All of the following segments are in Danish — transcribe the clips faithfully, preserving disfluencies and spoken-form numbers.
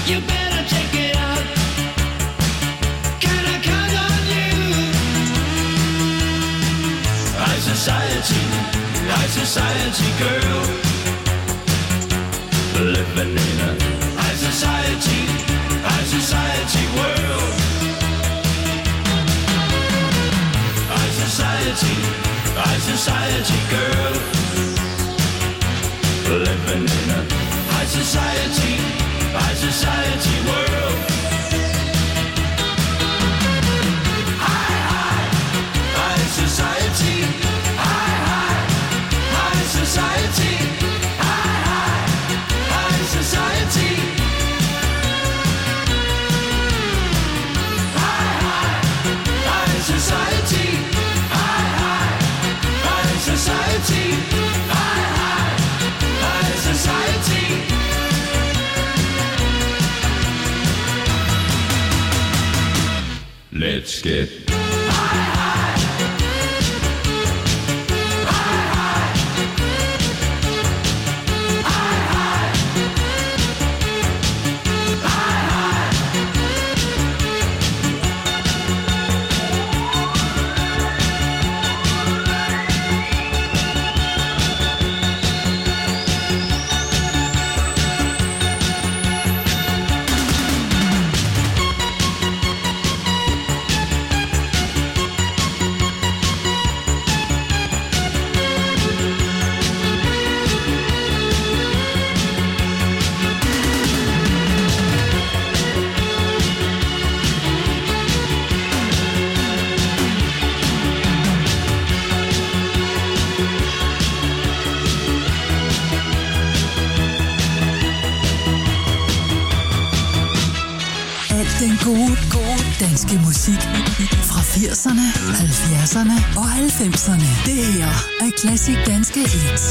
You better check it out. Can I count on you? High society, high society girl, living in a high society, high society world. High society, high society girl, living in a high society, high society world. High, high, high society, high, high, high society, high, high, high society. High, high, high society, high, high, high society, high, high, high society. Let's get high, high, high, high, high, high, high, high. Den gode, gode danske musik fra firserne, halvfjerdserne og halvfemserne. Det her er Klassik Danske Hits.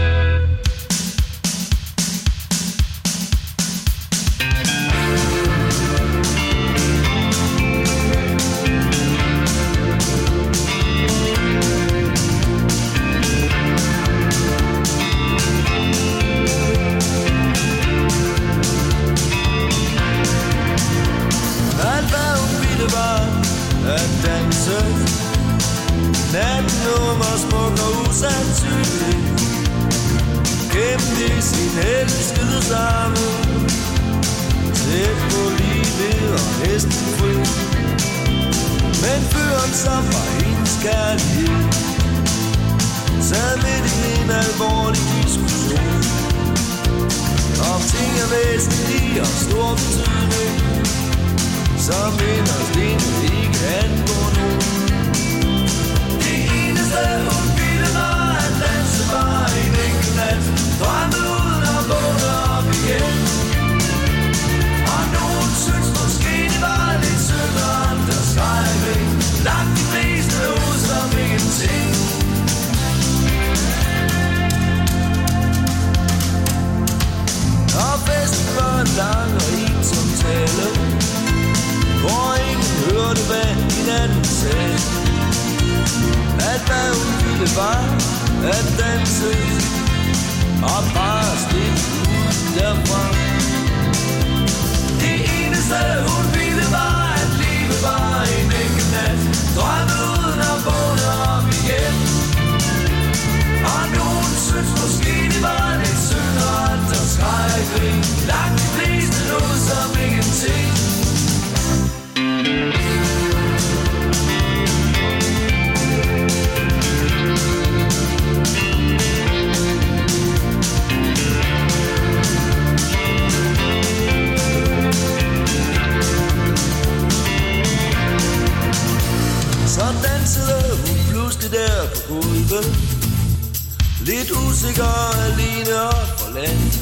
Lidt usikker, alene og forladt.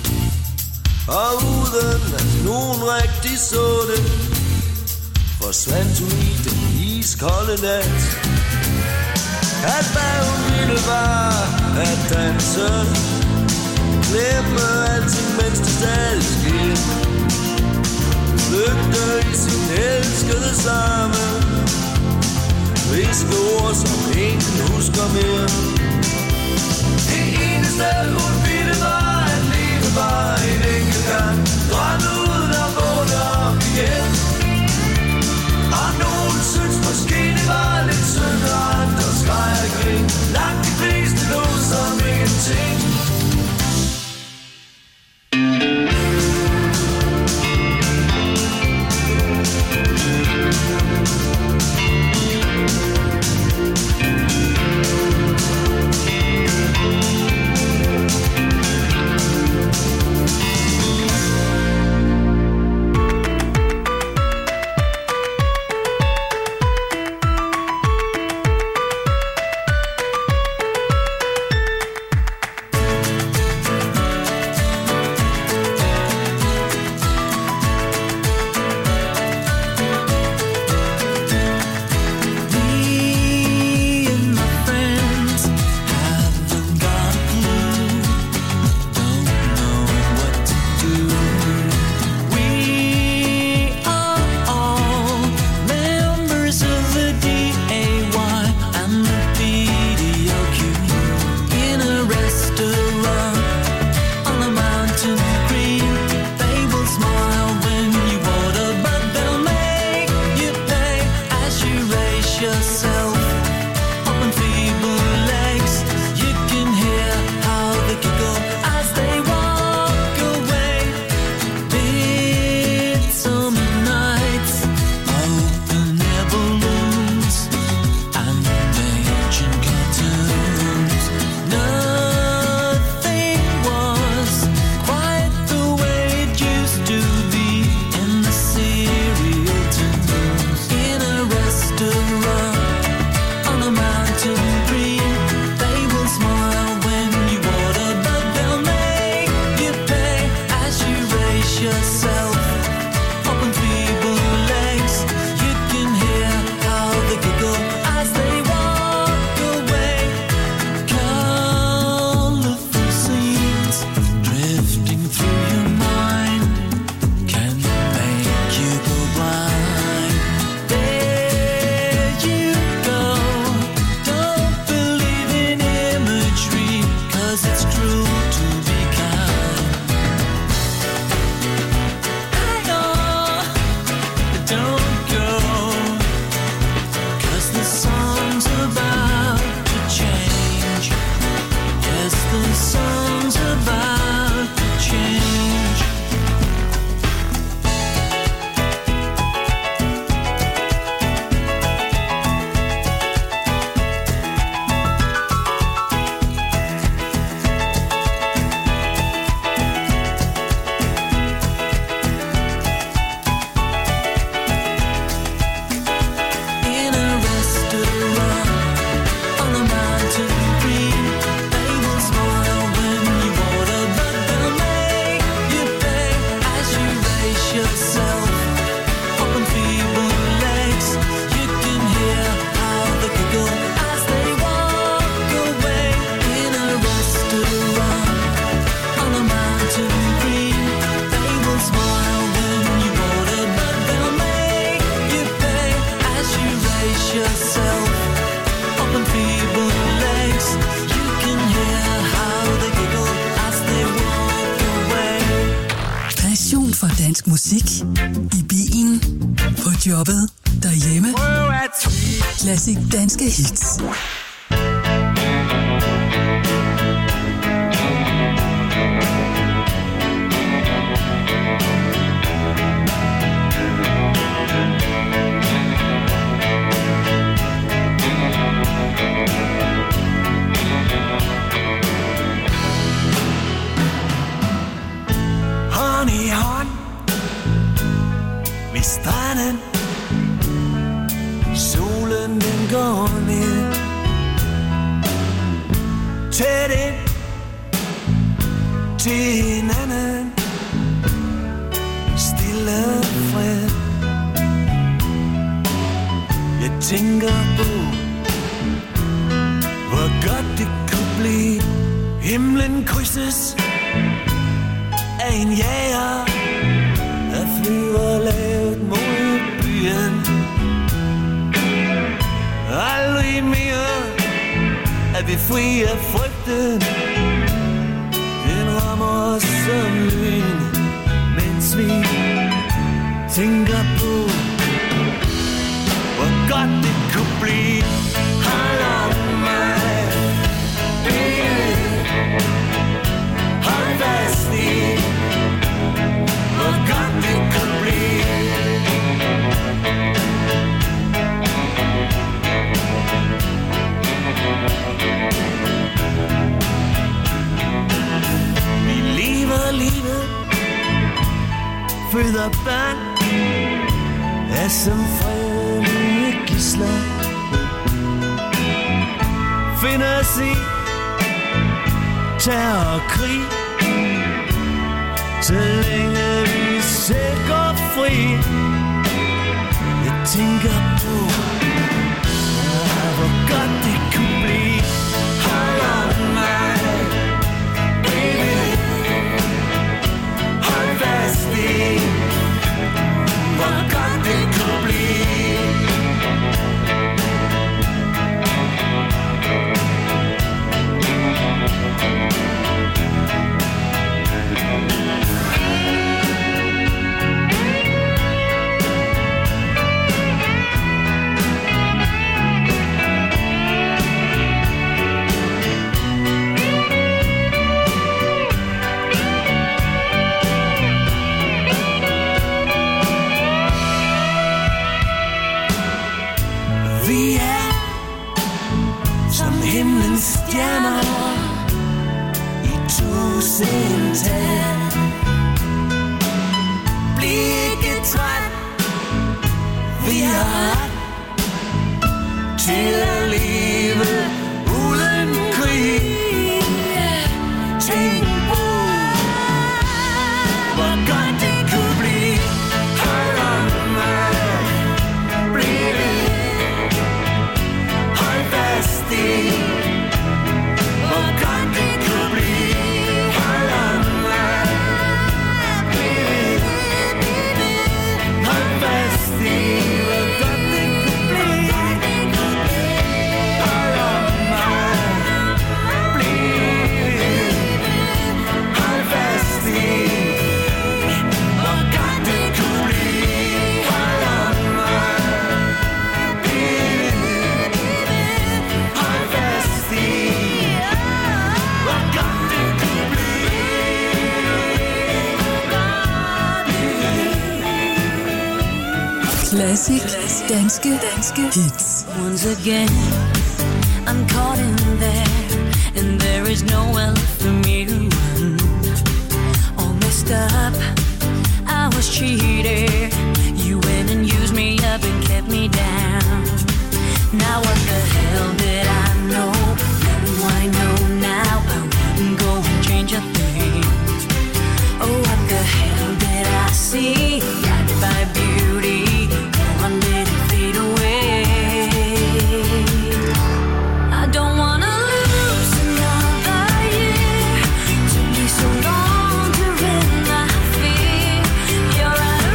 Og uden at nogen rigtig så det, forsvandt hun i den iskolde nat. At hvad hun ville var at danse, glemme alting, mens det stadig sker. Flygte i sin elskede samme, viske ord, som ingen husker mere. Det eneste hun ville var at leve bare en enkelt gang, drømme uden for dansk musik. I bilen, på jobbet, derhjemme. Klassisk danske hits. Stranden, solen den går ned, tæt ind til hinanden, stille fred. Jeg tænker på, hvor godt det kunne blive. Himlen krydses af en jager, der flyver lavt mod byen. Aldrig mere er vi fri af frygten. Den rammer os som lyn, mens vi tænker på, hvor godt det kunne blive. Hold om mig, baby, hold fast i, hvor godt det kunne blive. Vi lever livet, føder børn, er som fredelige gidsler. Finder os i terror og krig, så længe vi selv går fri. Jeg tænker på, hvor godt det kunne blive. Hold om mig, baby, hold fast i, hvor godt det kunne blive. Stjerner i tusindtal. Bliv ikke træt, vi har ret til at leve uden krig. Tænk på, hvor godt det kunne blive. Hold om mig, baby, hold fast i, Klassik danske danske hits. Once again, I'm caught in there, and there is nowhere left for me to run. All messed up, I was cheated. You went and used me up and kept me down. Now what the hell did I know? Now I know now I wouldn't go and change a thing. Oh, what the hell did I see? Guided by beauty, one did it fade away. I don't wanna lose another year. Took me so long to rid my fear. You're out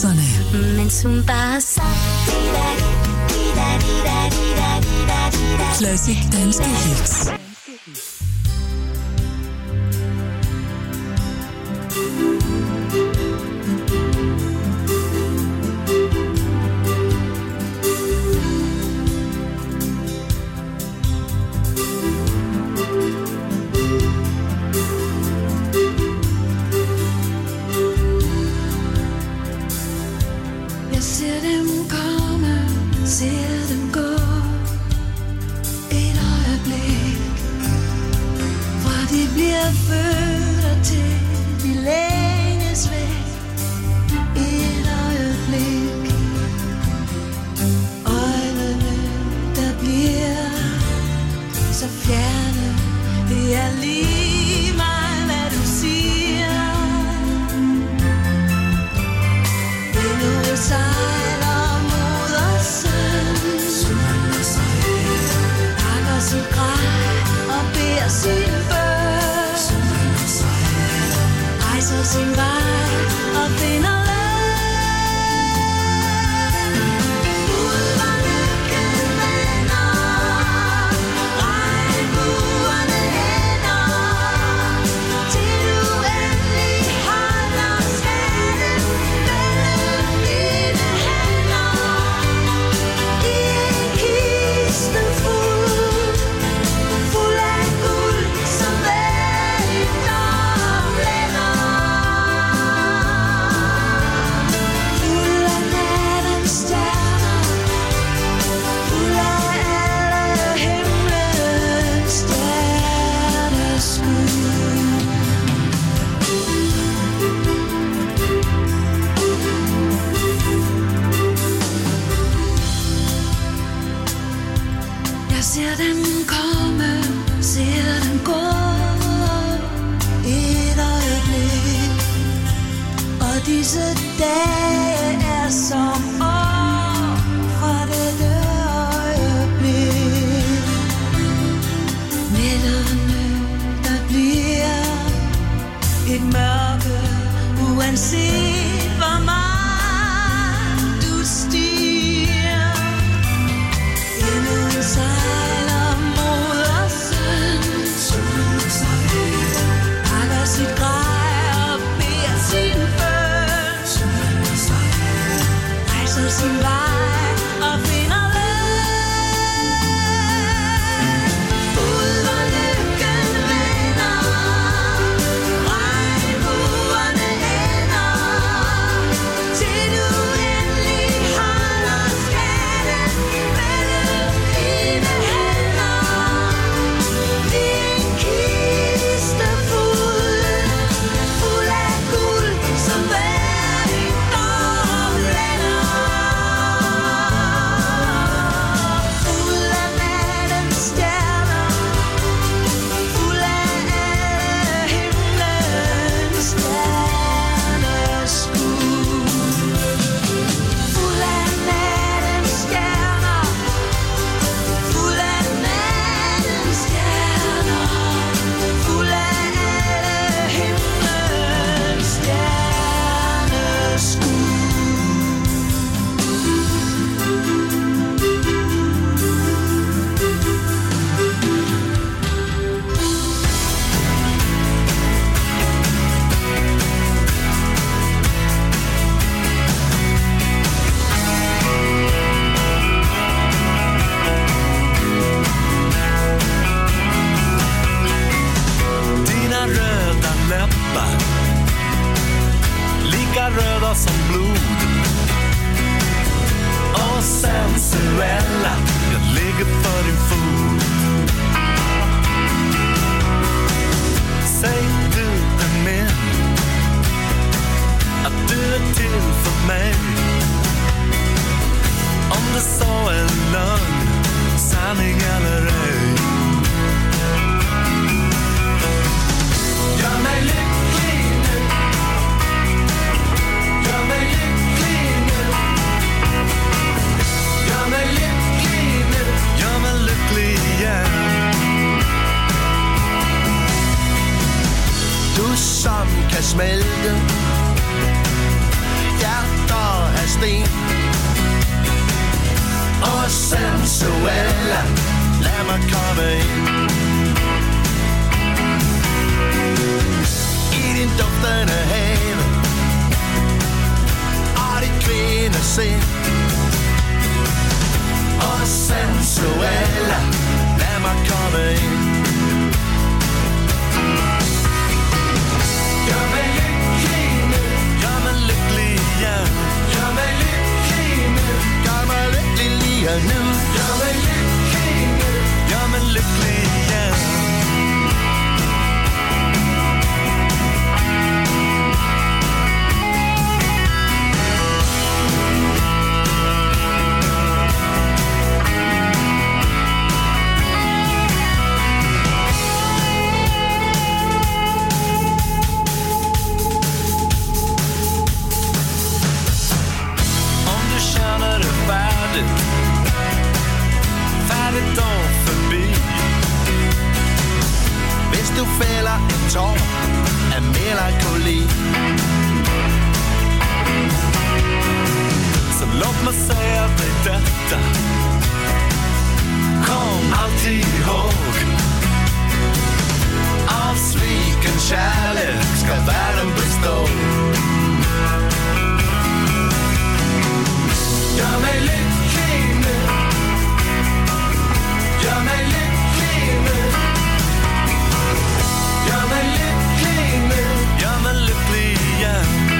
halvfemserne. Mens hun bare sang. Classic danske hits. Som kan smelte hjerter af sten. Og sensuelle, lad mig komme ind. I din duftende have og dit kvindesind. Og sensuelle, lad mig komme ind. Gør mig lykkelig nu. Gør mig lykkelig, ja. Gør mig lykkelig nu. Gør mig lykkelig lige nu. Gør mig lykkelig nu. Gør mig lykkelig, ja. Fattigdom forbi. Hvis du fælder en tår af melankoli, så luk mig sige ved dette. Kom altid ihåg, af svigen kærlighed skal verden bestå. Gør mig lykkelig nu. Gør mig lykkelig nu. Gør mig lykkelig nu. Gør mig lykkelig, ja.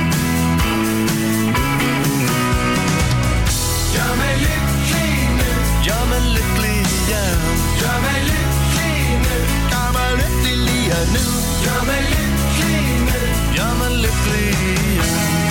Gør mig lykkelig nu. Gør mig lykkelig, ja. Gør mig lykkelig nu. Gør mig lykkelig lige nu. Gør mig lykkelig nu. Gør mig lykkelig, ja.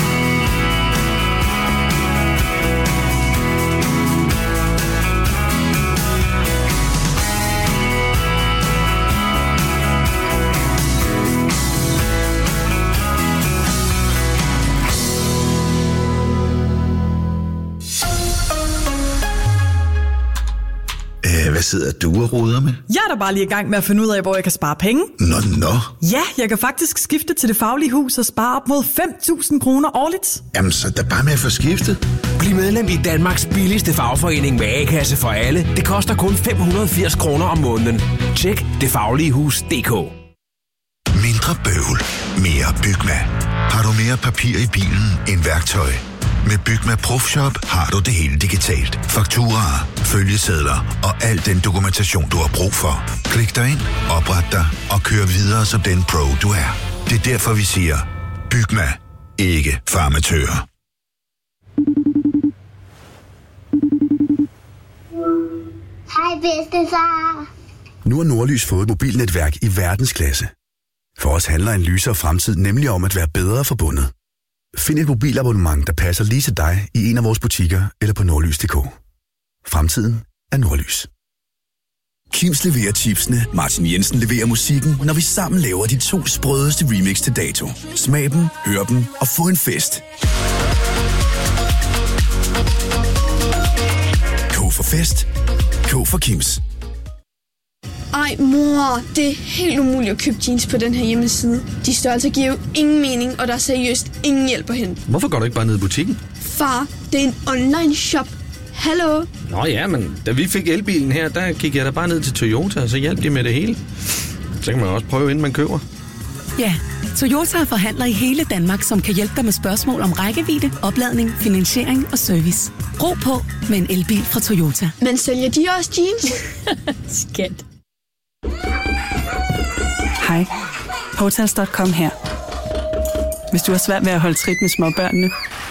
Hvad sidder du og roder med? Jeg er da bare lige i gang med at finde ud af, hvor jeg kan spare penge. Nå, nå. Ja, jeg kan faktisk skifte til Det Faglige Hus og spare op mod fem tusind kroner årligt. Jamen, så er der bare med at få skiftet. Bliv medlem i Danmarks billigste fagforening med A-kasse for alle. Det koster kun fem hundrede og firs kroner om måneden. Tjek det faglige hus punktum d k. Mindre bøvl. Mere Bygma. Har du mere papir i bilen end værktøj? Med Bygma Profshop har du det hele digitalt. Fakturaer, følgesedler og al den dokumentation, du har brug for. Klik dig ind, opret dig og kør videre som den pro, du er. Det er derfor, vi siger, Bygma. Ikke farmatører. Hej bedstefar. Nu har Nordlys fået et mobilnetværk i verdensklasse. For os handler en lysere fremtid nemlig om at være bedre forbundet. Find et mobilabonnement, der passer lige til dig i en af vores butikker eller på nordlys punktum d k. Fremtiden er Nordlys. Kims leverer chipsene, Martin Jensen leverer musikken, når vi sammen laver de to sprødeste remix til dato. Smag dem, hør dem og få en fest. K for fest. K for Kims. Ej mor, det er helt umuligt at købe jeans på den her hjemmeside. De størrelser giver jo ingen mening, og der er seriøst ingen hjælp at hente. Hvorfor går du ikke bare ned i butikken? Far, det er en online shop. Hallo? Nå ja, men da vi fik elbilen her, der gik jeg da bare ned til Toyota, og så hjalp de med det hele. Så kan man også prøve, inden man køber. Ja, Toyota er forhandler i hele Danmark, som kan hjælpe dig med spørgsmål om rækkevidde, opladning, finansiering og service. Ro på med en elbil fra Toyota. Men sælger de også jeans? Skat. Hej, Hotels punktum com her. Hvis du har svært ved at holde trit med småbørnene,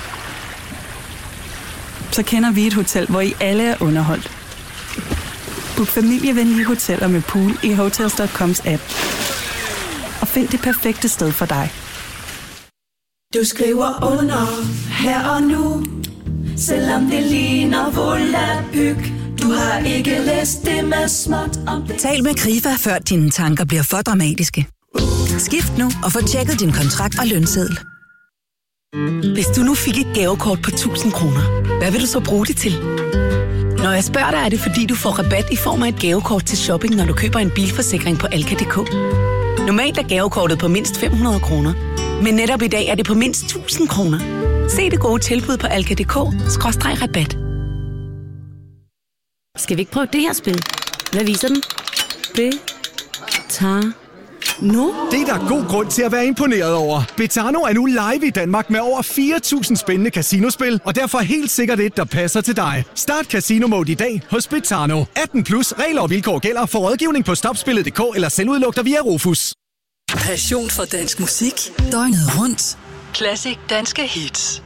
så kender vi et hotel, hvor I alle er underholdt. Book familievenlige hoteller med pool i Hotels punktum coms app. Og find det perfekte sted for dig. Du skriver under her og nu, selvom det ligner volapyk. Du har ikke læst det med småt om det. Tal med Krifa, før dine tanker bliver for dramatiske. Skift nu og få tjekket din kontrakt og lønseddel. Hvis du nu fik et gavekort på tusind kroner, hvad vil du så bruge det til? Når jeg spørger dig, er det fordi, du får rabat i form af et gavekort til shopping, når du køber en bilforsikring på Alka punktum d k. Normalt er gavekortet på mindst fem hundrede kroner, men netop i dag er det på mindst tusind kroner. Se det gode tilbud på alka punktum d k skråstreg rabat. Skal vi ikke prøve det her spil? Hvad viser den? Det tager nu. Det er der god grund til at være imponeret over. Betano er nu live i Danmark med over fire tusind spændende casinospil, og derfor helt sikkert et, der passer til dig. Start Casino Mode i dag hos Betano. atten plus, regler og vilkår gælder. For rådgivning på stopspillet punktum d k eller selvudlugter via Rufus. Passion for dansk musik. Døgnet rundt. Classic danske hits.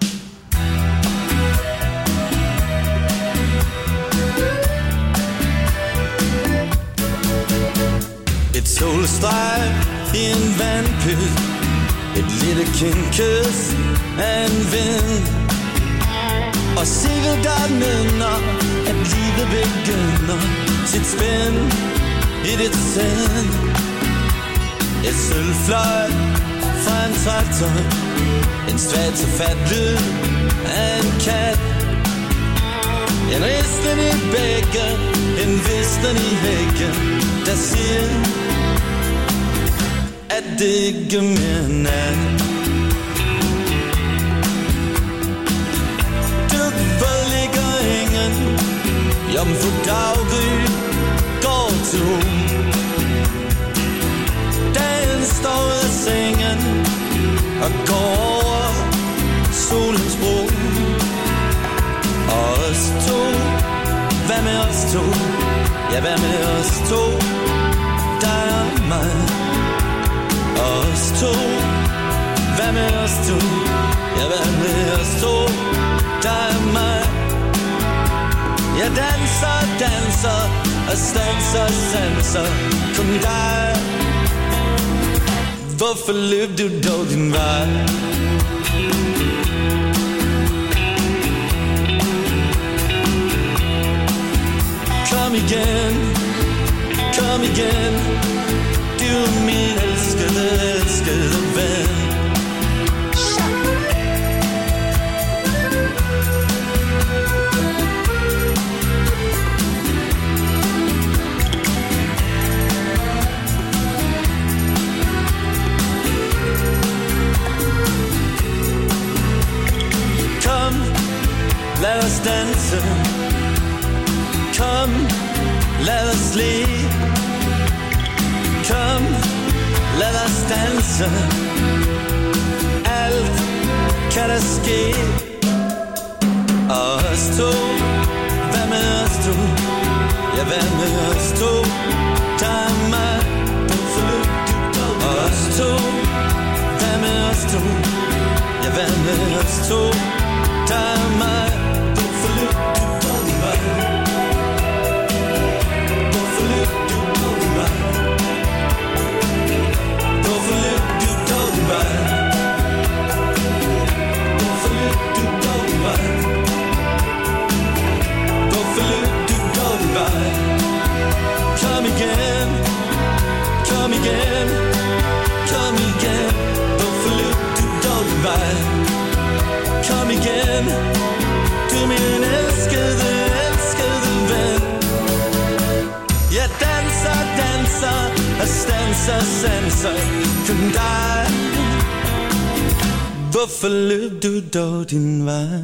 Et solstreg i en vandpyt, et lille kindkys af en vind, og sikkert der minder, at livet begynder sit spænd i dit sind. Et sølvfløjt fra en traktor, en svag til fat lyd af en kat, en risten i bækken, en visten i hækken, der siger, at det ikke mere nat. Du ved ligger ingen, jomfru daggry går tom. Dagen står ud af sengen og går over solens bro. Og os to, hvad med os to? Ja, hvad med os to? Der er mig. Og os to, hvad med os to? Ja, hvad med os to? Der er mig. Jeg danser, danser og stanser, sanser kun dig. Hvorfor løb du dog din vej? Kom igen, kom igen, du er min elskede, elskede ven. Kom, lad os danse. Kom, lad os le. Kom, lad os danse. Alt kan der ske. Og os to, hvad med os to? Ja, hvad med os to? Der er mig. Og os to, hvad med os to? Ja, hvad med os to? Der er mig. Kom igen, kom igen, kom igen. Hvorfor løb du dog din vej? Kom igen, du er min elskede, elskede ven. Jeg danser, danser og stanser, sanser kun dig. Hvorfor løb du dog din vej?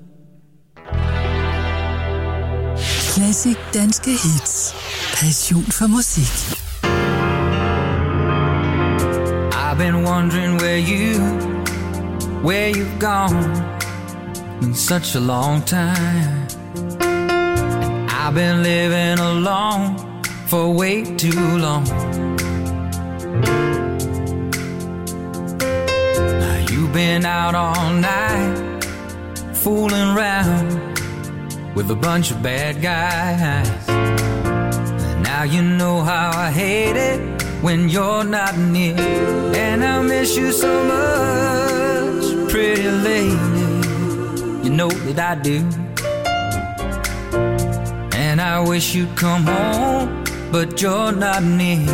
Classic danske hits. Passion for musik. I've been wondering where you, where you've gone. Been such a long time. And I've been living alone for way too long. Now you've been out all night, fooling around with a bunch of bad guys. And now you know how I hate it when you're not near. And I miss you so much, pretty lady. You know that I do. And I wish you'd come home, but you're not near.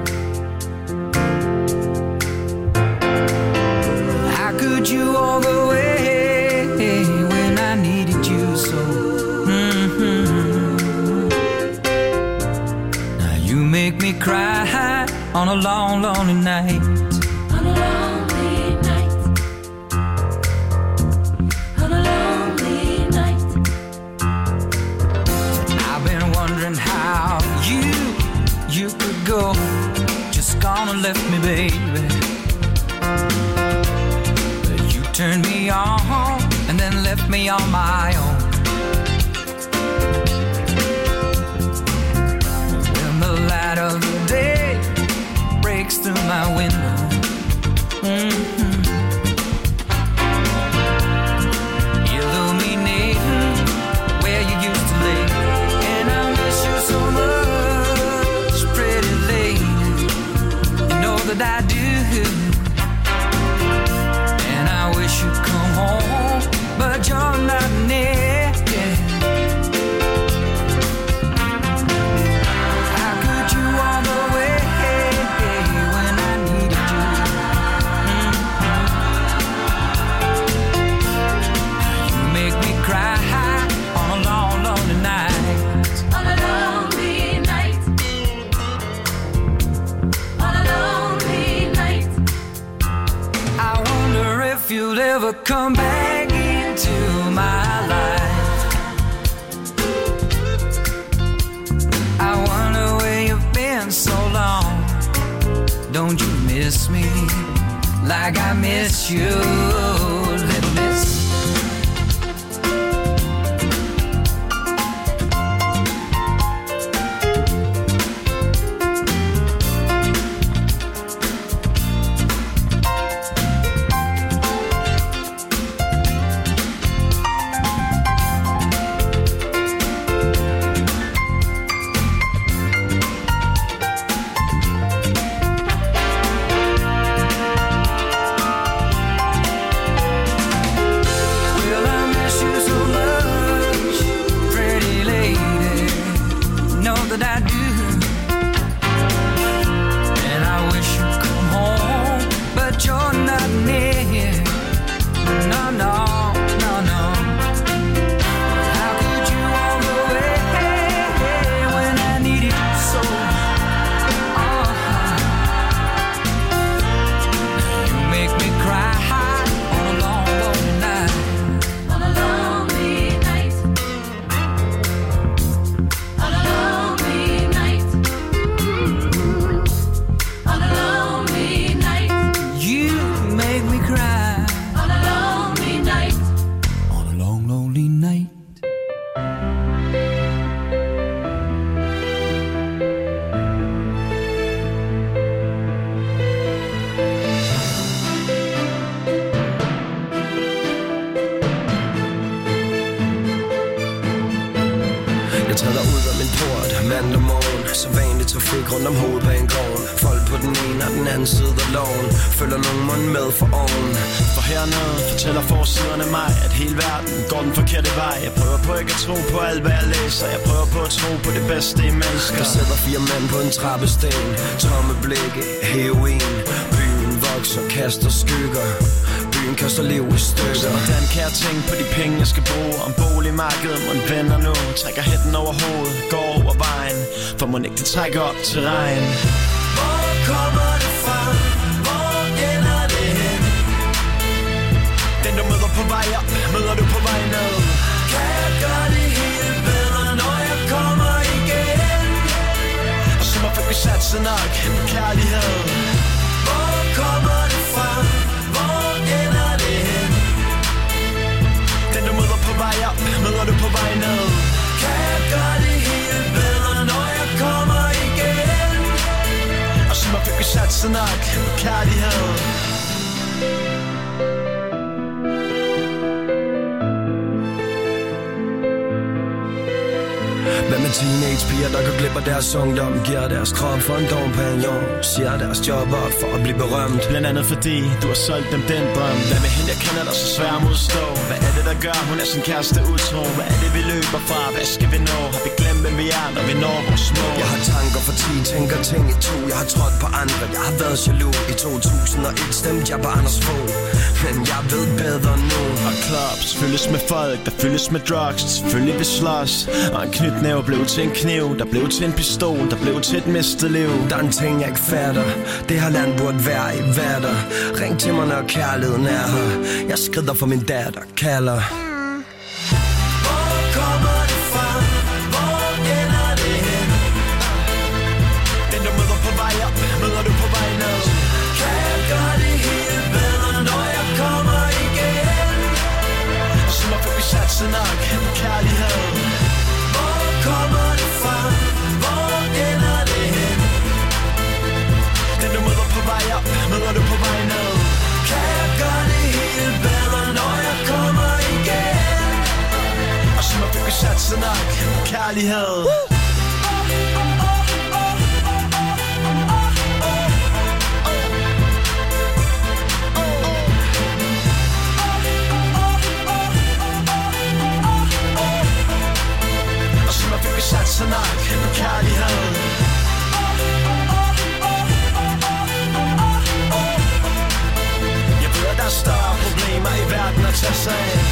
How could you walk away when I needed you so? Make me cry on a long, lonely night. On a lonely night. just gone and left me, baby. You turned me on and then left me on my own. When the light of the day breaks through my window, mm-hmm. illuminating where you used to lay, and I miss you so much, pretty lady. You know that I do, and I wish you'd come home, but you're not near. How could you walk away when I needed you? Mm-hmm. You make me cry on a long, lonely night. On a lonely night. On a lonely night. I wonder if you'll ever come back into my life. I wonder where you've been so long. Don't you miss me like I miss you, little miss? Well, I miss you so much, pretty lady. Know that I do, and I wish you'd come home, but you're not near. No, no, no, no. How could you walk away when I needed you so? Uh-huh. You make me cry on a long, lonely night. On a lonely night. On a lonely night. On a lonely night. You make me cry On a lonely night. on a long, lonely night. Jeg træder ud af min port mandag morgen. Så vanlig trafik rundt om hovedbanegården. Folk på den ene og den anden side af loven. Følger nogen mund med for oven. For hernede fortæller forsiderne mig, at hele verden går den forkerte vej. Jeg prøver på ikke at tro på alt, hvad jeg læser. Jeg prøver på at tro på det bedste i mennesker. Der sidder fire mænd på en trappesten. Tomme blikke, heroin. Byen vokser, kaster skygger. Byen kaster liv i stykker. Hvordan kan jeg tænke på de penge, jeg skal bruge? Om boligmarkedet, man vender nu. Trækker hætten over hovedet, går over vejen. For må ikke det trækker op til regn. Hvor kommer det fra? Hvor ender det hen? Den du møder på vej op, møder du på vej ned. Kan jeg gøre det hele bedre, når jeg kommer igen? Og så må vi satse nok på kærlighed. Hvor kommer det fra? Hvor ender det hen? Den du møder på vej op, møder du på vej ned. Kan jeg gøre det hele bedre, når jeg kommer igen? Og så må vi satse nok på kærlighed. Hvad med teenagepiger, der går glip af deres ungdom? Giver deres krop for en dompagnon. Siger deres job op for at blive berømt. Blandt andet fordi du har solgt dem den drøm. Hvad med hende, jeg kender dig så svær at modstå? Hvad er det, der gør, hun er sin kæreste utro? Hvad er det, vi løber fra? Hvad skal vi nå? Har vi glemt, hvem vi er, når vi når vores mål? Jeg har tanker for ti, tænker ting i to. Jeg har trådt på andre, jeg har været jaloux. I to tusind og et stemte jeg på Anders Fogh. Men jeg ved bedre nu. Og clubs fyldes med folk, der fyldes med drugs. Selvfølgelig vi slås. Og en knytnæve blev til en kniv, der blev til en pistol, der blev til et mistet liv. Der er en ting jeg ikke fatter. Det her land burde være i vatter. Ring til mig når kærligheden er her. Jeg skrider for min datter, kalder. Hvor kommer det fra? Hvor ender det hen? Den du møder på vej op, møder du op, møder du på vej ned. Kan jeg gøre det hele bedre, når jeg kommer igen? Og så må du ikke satse nok kærlighed. Og så må du ikke satse nok kærlighed. Der er større problemer i verden at tage sig af.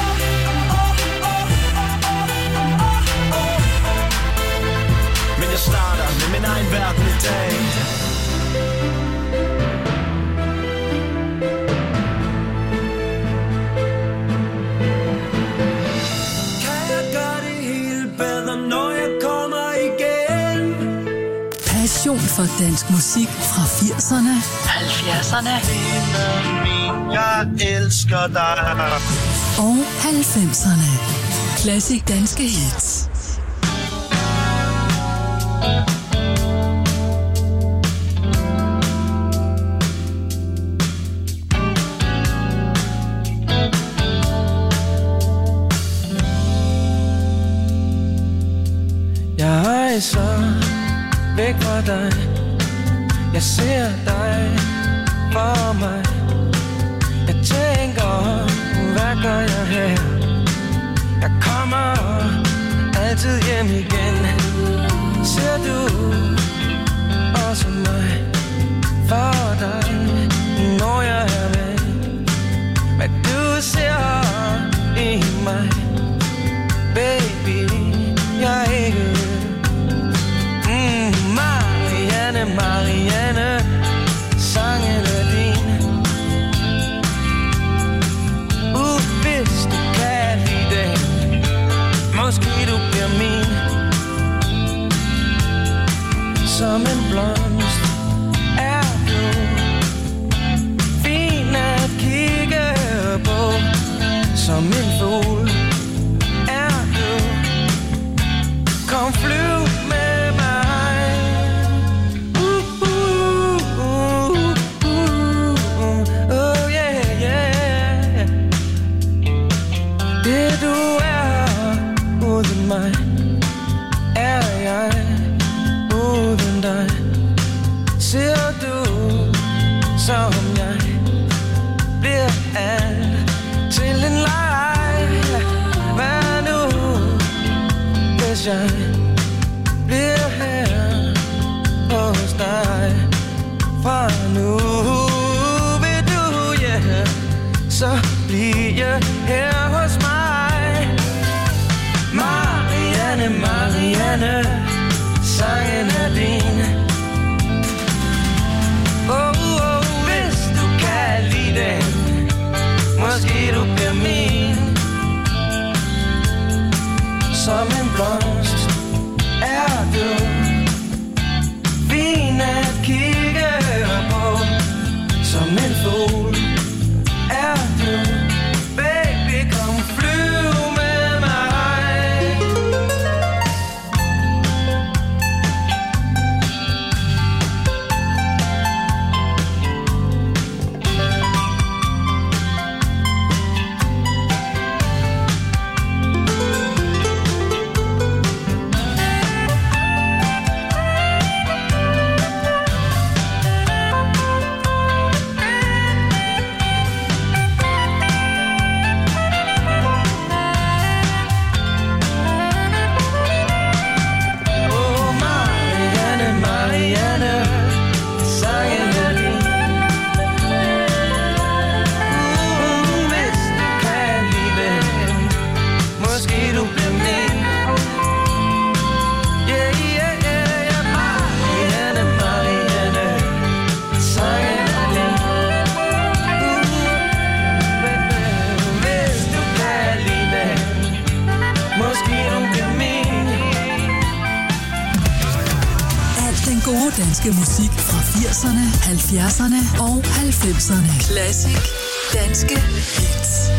Men jeg starter med min egen verden i dag. Kan jeg gøre det hele bedre, når jeg kommer igen? Passion for dansk musik fra firserne, halvfjerdserne jeg elsker dig. Og halvfemserne. Klassisk danske hits. Jeg rejser væk fra dig. Jeg ser dig for mig. Jeg tænker, hvad gør jeg her? Jeg kommer altid hjem igen. Ser du også mig for dig, når jeg er væk? Hvad du ser i mig, baby, jeg er ikke. Mm, Marianne, Marianne, sangen er din. Uh, hvis du kan lide det, måske du bliver min. Som en blomst er du fin at kigge på. Som en fugl er du. Kom flyv med mig. Uh, uh, uh, uh, uh, oh yeah, yeah. Det du er uden mig, er jeg uden dig. Ser du, som jeg bliver alt til en leg. Hvad nu, hvis jeg bliver her hos dig? Fra nu vil du, ja, yeah, så bliver her hos mig. Marianne, Marianne, sangen er din. Oh, oh, hvis du kan lide det, måske du bliver min. Som en blomst er du fin at kigge på. Som en fugl er du. Baby, kom flyv med mig. Danske musik fra firserne, halvfjerdserne og halvfemserne. Klassisk danske hits.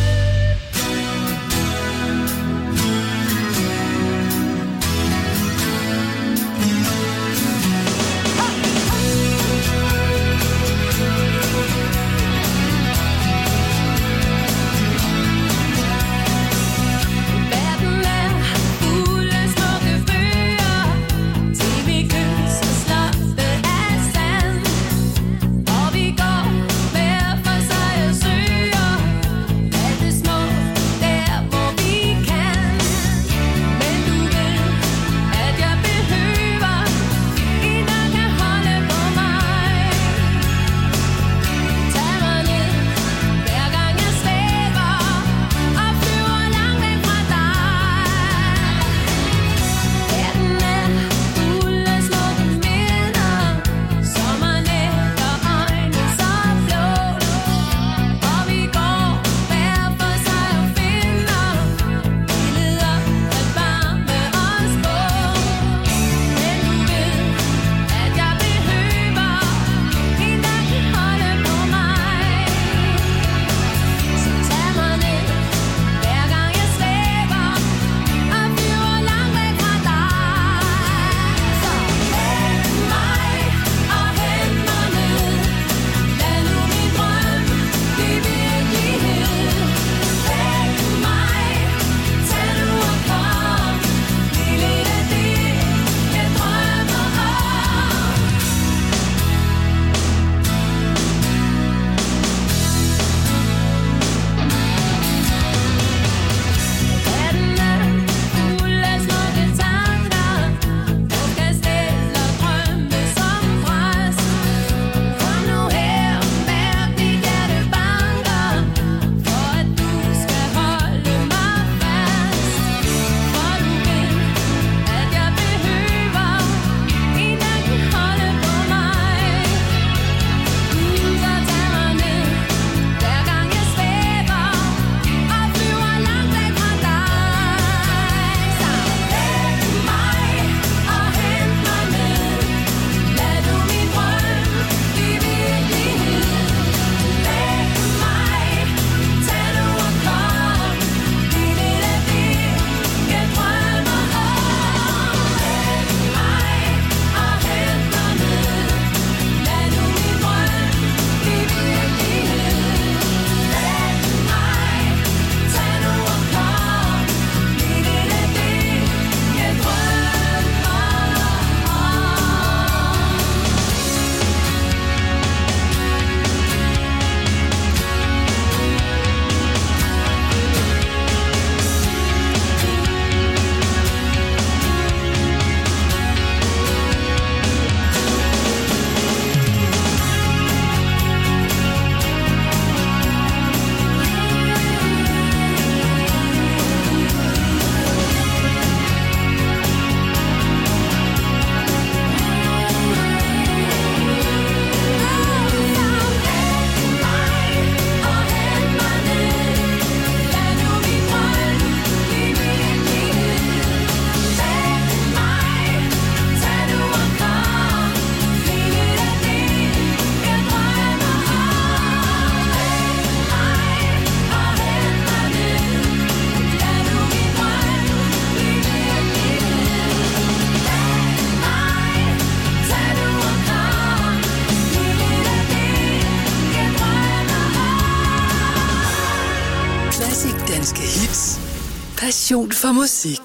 passion for musik.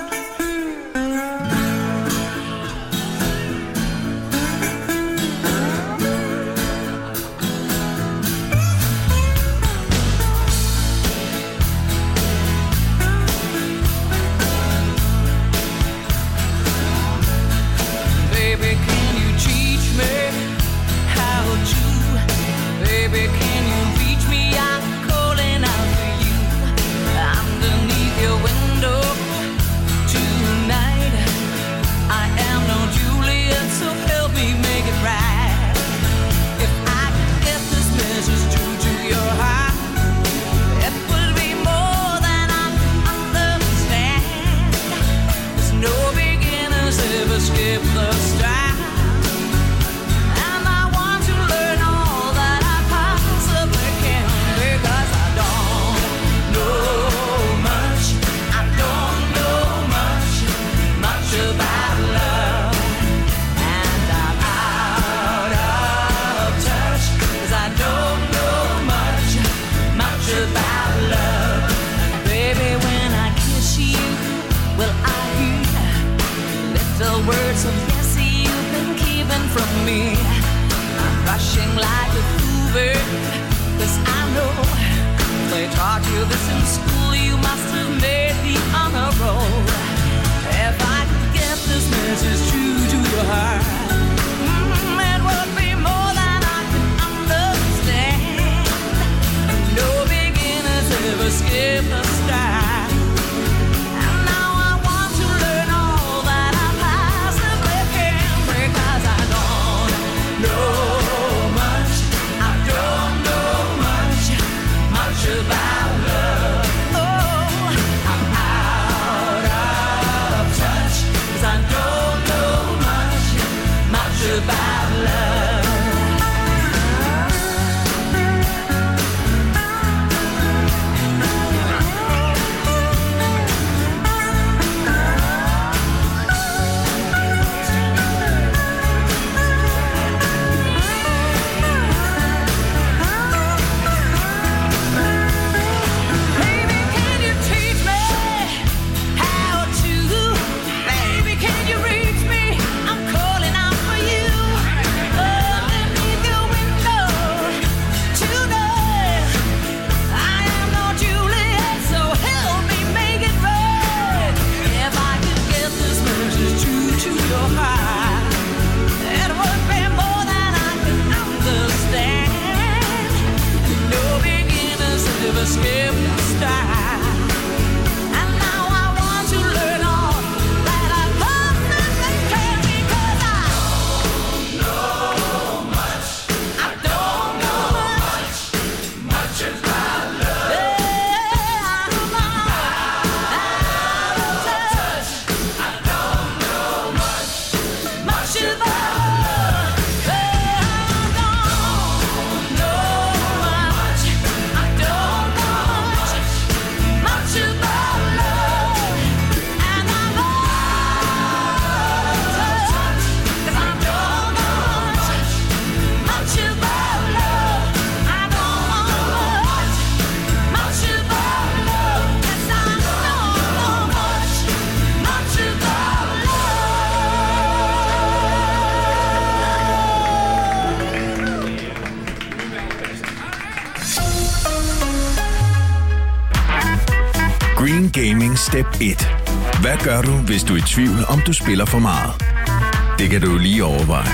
Green Gaming Step et. Hvad gør du, hvis du er i tvivl, om du spiller for meget? Det kan du lige overveje.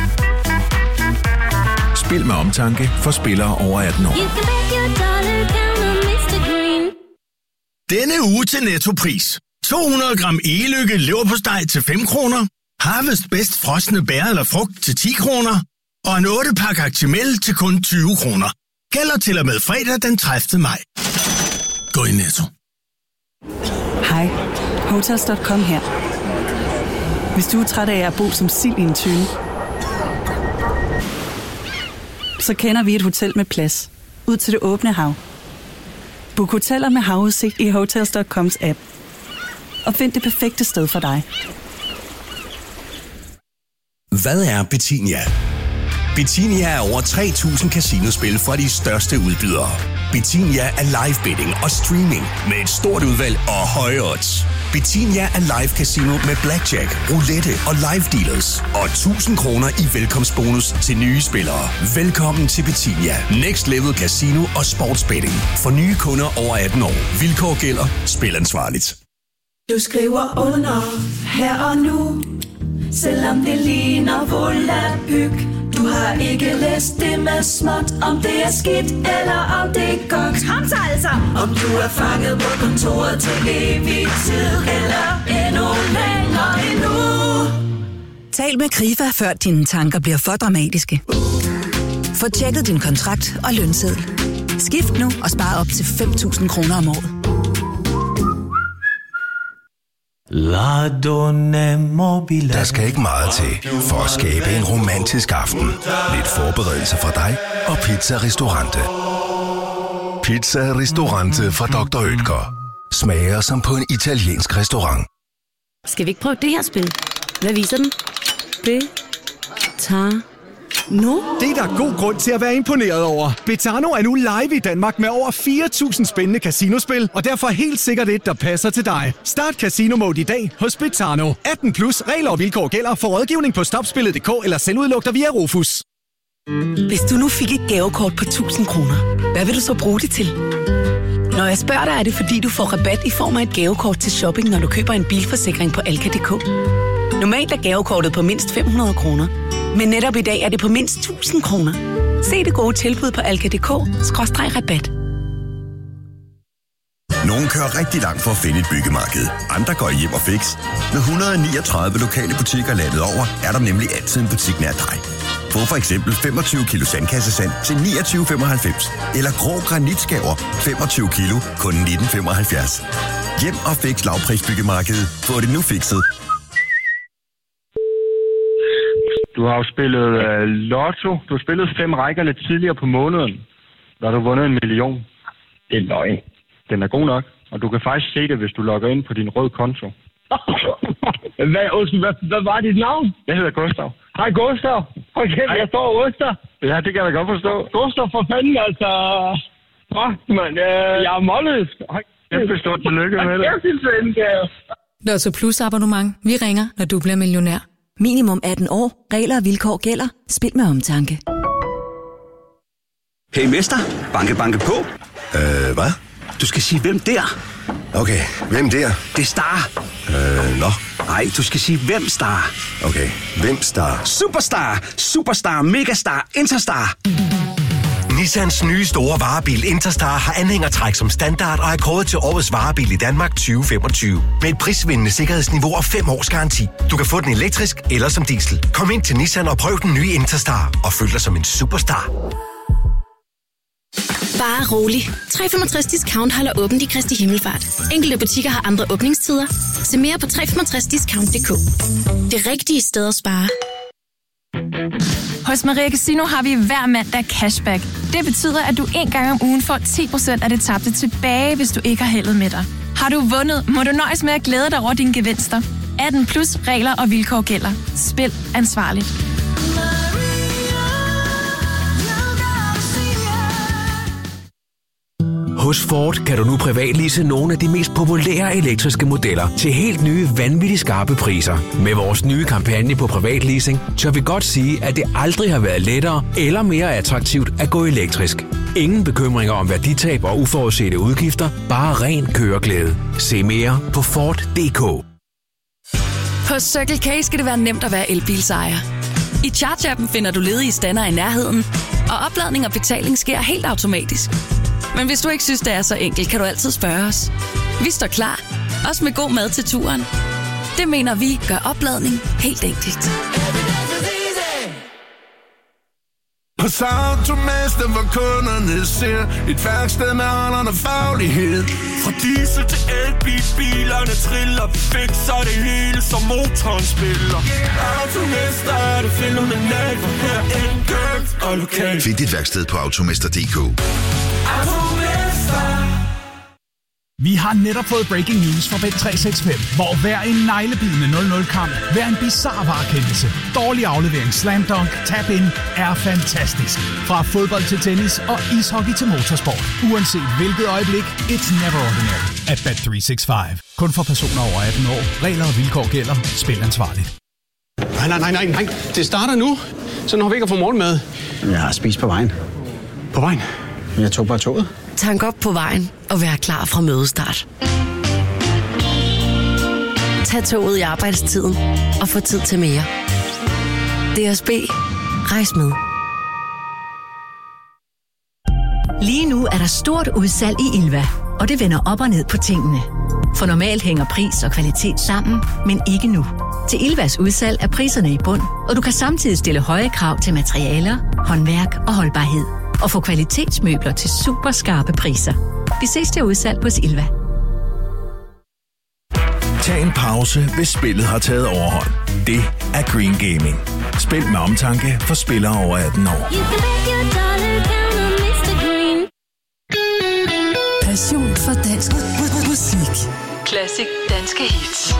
Spil med omtanke for spillere over atten år. Denne uge til Nettopris. to hundrede gram Egelykke leverpostej til fem kroner. Harvest Best frosne bær eller frugt til ti kroner. Og en otte pakke Actimel til kun tyve kroner. Gælder til og med fredag den tredivte maj. Gå i Netto. Hej, Hotels punktum com her. Hvis du er træt af at bo som sild i en tønde, så kender vi et hotel med plads ud til det åbne hav. Book hoteller med havudsigt i Hotels punktum coms app. Og find det perfekte sted for dig. Hvad er Betinia? Betinia er over tre tusind casinospil fra de største udbydere. Betinia er live betting og streaming med et stort udvalg og høje odds. Betinia er live casino med blackjack, roulette og live dealers. Og tusind kroner i velkomstbonus til nye spillere. Velkommen til Betinia. Next level casino og sportsbetting. For nye kunder over atten år. Vilkår gælder. Spil ansvarligt. Du skriver under her og nu, selvom det ligner volapyk. Du har ikke læst det med småt, om det er skidt eller om det er godt. Kom så altså! Om du er fanget på kontoret til evig tid, eller endnu længere endnu. Tal med Krifa, før dine tanker bliver for dramatiske. Få tjekket din kontrakt og lønseddel. Skift nu og spar op til fem tusind kroner om året. Der skal ikke meget til for at skabe en romantisk aften. Lidt forberedelse fra dig og Pizza Ristorante. Pizza Ristorante fra doktor Oetker. Smager som på en italiensk restaurant. Skal vi ikke prøve det her spil? Hvad viser den? Det tager nu. Det er der god grund til at være imponeret over. Betano er nu live i Danmark med over fire tusind spændende casinospil, og derfor helt sikkert et, der passer til dig. Start Casino Mode i dag hos Betano. atten plus, regler og vilkår gælder. For rådgivning på stopspillet punktum d k eller selvudlugter via Rufus. Hvis du nu fik et gavekort på tusind kroner, hvad vil du så bruge det til? Når jeg spørger dig, er det fordi, du får rabat i form af et gavekort til shopping, når du køber en bilforsikring på Alka punktum d k. Normalt er gavekortet på mindst fem hundrede kroner, men netop i dag er det på mindst tusind kroner. Se det gode tilbud på alka punktum d k skråstreg rabat. Nogle kører rigtig langt for at finde et byggemarked. Andre går hjem og fix. Med et hundrede og niogtredive lokale butikker landet over, er der nemlig altid en butik nær dig. Få for eksempel femogtyve kilo sandkassesand til niogtyve femoghalvfems. Eller grå granitskaver femogtyve kilo kun nitten femoghalvfjerds. Hjem og fix lavprisbyggemarkedet. Få det nu fikset. Du har jo spillet uh, lotto. Du har spillet fem rækker lidt tidligere på måneden. Der har du vundet en million. Det er løgn. Den er god nok. Og du kan faktisk se det, hvis du logger ind på din rød konto. hvad, hvad, hvad var dit navn? Jeg hedder Gustav. Hej Gustav. Okay, jeg står Oster. Ja, det kan jeg da godt forstå. Gustav, for fanden, altså. Åh, man, øh, jeg er målløs. Kæmpe stort tillykke med det. Lotto Plus abonnement. Vi ringer, når du bliver millionær. Minimum atten år. Regler og vilkår gælder. Spil med omtanke. Hey mester, banke banke på. Øh, hvad? Du skal sige, hvem der? Okay, hvem der? Det er Star. Øh, nå. Nej, du skal sige, hvem Star. Okay, hvem Star? Superstar, Superstar, Megastar, Interstar. Nissans nye store varebil Interstar har anhængertræk som standard og er kåret til årets varebil i Danmark tyve femogtyve. Med et prisvindende sikkerhedsniveau og fem års garanti. Du kan få den elektrisk eller som diesel. Kom ind til Nissan og prøv den nye Interstar og føl dig som en superstar. Bare rolig. tre komma femogtres discount holder åbent i Kristi Himmelfart. Enkelte butikker har andre åbningstider. Se mere på tre komma femogtres discount punktum d k. Det rigtige sted at spare. Hos Maria Casino har vi hver mandag cashback. Det betyder, at du en gang om ugen får ti procent af det tabte tilbage, hvis du ikke har heldet med dig. Har du vundet, må du nøjes med at glæde dig over dine gevinster. atten plus, regler og vilkår gælder. Spil ansvarligt. Hos Ford kan du nu privatlease nogle af de mest populære elektriske modeller til helt nye, vanvittigt skarpe priser. Med vores nye kampagne på privatleasing, tør vi godt sige, at det aldrig har været lettere eller mere attraktivt at gå elektrisk. Ingen bekymringer om værditab og uforudsete udgifter, bare ren køreglæde. Se mere på Ford punktum d k. På Circle K skal det være nemt at være elbilsejer. I Charge-appen finder du ledige stander i nærheden, og opladning og betaling sker helt automatisk. Men hvis du ikke synes, det er så enkelt, kan du altid spørge os. Vi står klar, også med god mad til turen. Det mener vi gør opladning helt enkelt. Hos Automester, hvor kunderne ser et værksted med holderne faglighed. Fra diesel til elbil, bilerne triller, vi fikser det hele, som motoren spiller. Automester er det fænomenalt, for her enkelt og lokalt. Find dit værksted på automester punktum d k. Automester. Vi har netop fået breaking news fra Bet tre seks fem, hvor hver en neglebidende nul nul-kamp, hver en bizarre varekendelse, dårlig aflevering, slam dunk, tap-in er fantastisk. Fra fodbold til tennis og ishockey til motorsport. Uanset hvilket øjeblik, it's never ordinary at Bet tre seks fem. Kun for personer over atten år. Regler og vilkår gælder. Spil ansvarligt. Nej, nej, nej, nej, nej. Det starter nu. Så når vi ikke har fået morgenmad. Jeg har spist på vejen. På vejen? Jeg tog bare toget. Tank op på vejen og vær klar fra mødestart. Tag toget i arbejdstiden og få tid til mere. D S B. Rejs med. Lige nu er der stort udsalg i Ilva, og det vender op og ned på tingene. For normalt hænger pris og kvalitet sammen, men ikke nu. Til Ilvas udsalg er priserne i bund, og du kan samtidig stille høje krav til materialer, håndværk og holdbarhed. Og få kvalitetsmøbler til super skarpe priser. Vi ses til udsalg hos Ilva. Tag en pause, hvis spillet har taget overhånd. Det er Green Gaming. Spil med omtanke for spillere over atten år. Passion for dansk musik. Classic danske hits.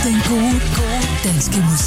den gode, gode danske musik.